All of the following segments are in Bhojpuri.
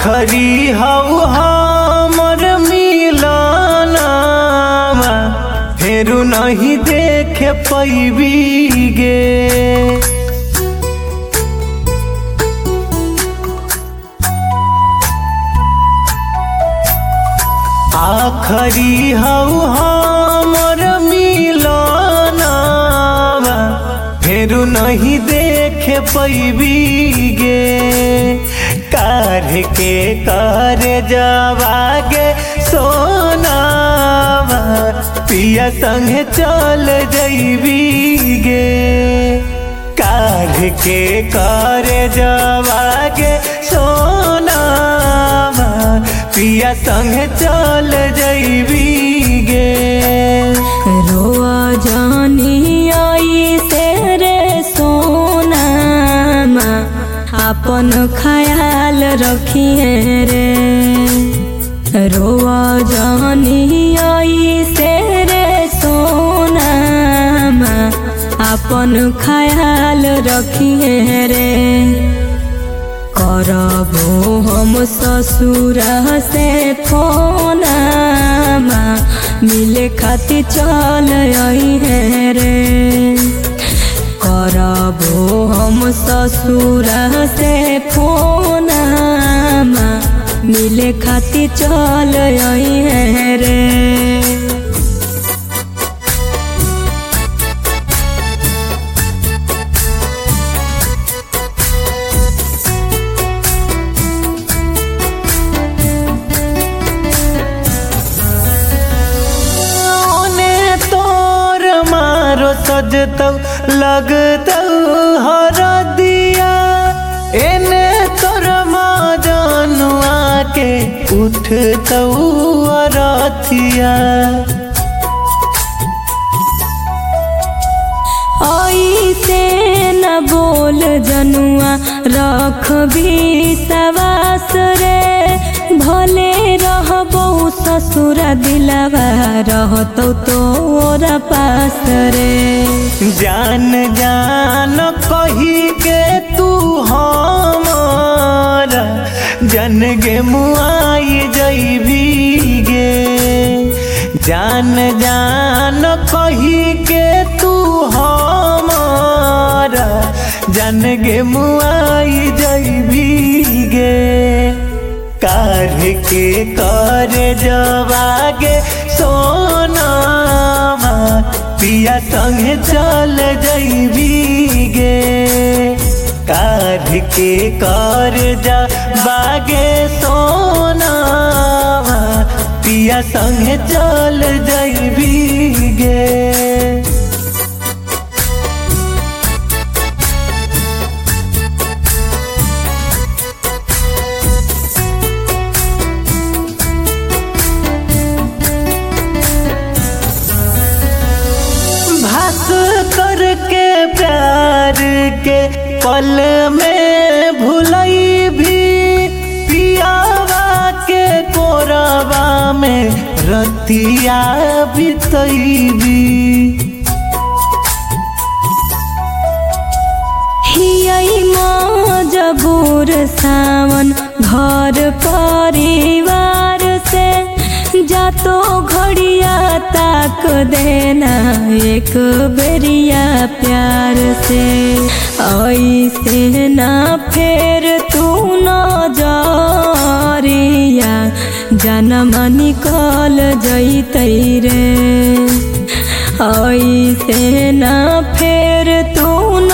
आखरी हऊ हमर मिलनवा फेरू नहीं देखे पैबी गे। आखरी हऊ हमर मिलनवा फेरू नहीं देखे पैबी गे। कार के कर जवागे सोनावा पिया संगे चल जइबी गे। कार के कर जवागे सोनावा पिया संगे चल जइबी गे। रोआ जानी आई से रे सोनामा अपन ख्याल रखिए रे। रोआ जानी आई से रे सोनामा अपन ख्याल रखिए रे। करबो हम ससुर से फोनमा मिले खातिर चल अइहे रे। करबो हम ससुर से फोनमा मिले खातिर चल अइहे रे। सजतौ लगतौ हरदिया एने तोर मजनुआ के उठतौ अरथिया। ऐसे न बोल जनुआ रख भी सवास रे। भले रहबो ससुर दिलवा रहतौ तोरा पास रे। जान जान कही के तू हमारा जन गे मुआई जइबी गे। जान जान कही के तू हमारा जन गे मुआई जइबी गे। कार के कर जवागे सोनावा पिया संगे चल जइबी गे। कार के कर जवागे सोनावा पिया संगे चल जइबी गे। करके प्यार के पल में भुलई भी पियावा के कोरबा में रतिया बितैबी। हियई मजबूर सावन घर परिवार से जा तो घड़िया ताक देना एक बेरिया प्यार से। ऐसे ना फेर तू नजरिया जन्म निकल जइतै रे। ऐसे ना फेर तू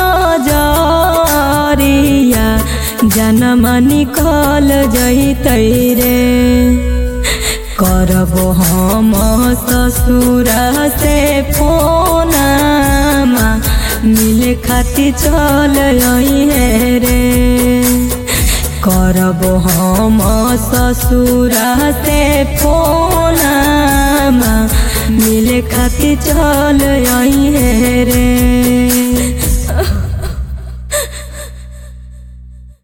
नजरिया जन्म निकल जइतै रे। करबो हम ससुर से फोनमा मिले खातिर चल अइहे रे। करबो हम ससुर से फोनमा मिले खातिर चल अइहे